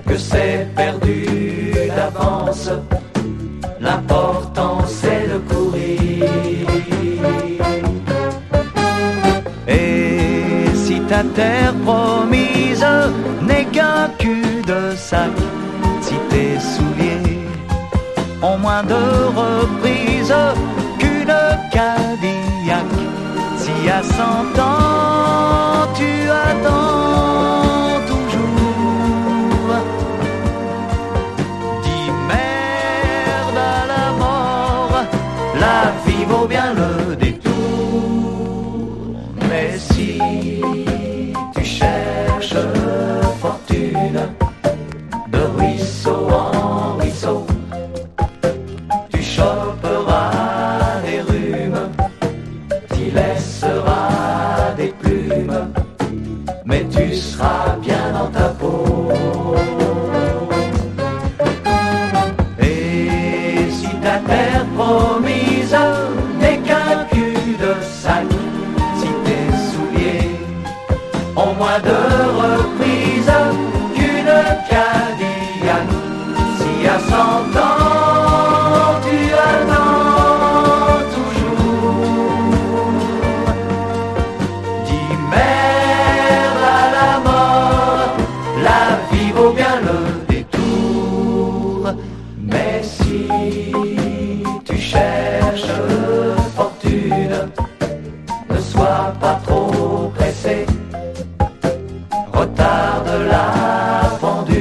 que c'est perdu d'avance. L'important c'est de courir. Et si ta terre promise n'est qu'un cul-de-sac, si tes souliers ont moins de reprises qu'une Cadillac, si à 100 ans tu attends toujours, dis merde à la mort, la vie vaut bien le détour. Mais si tu cherches fortune,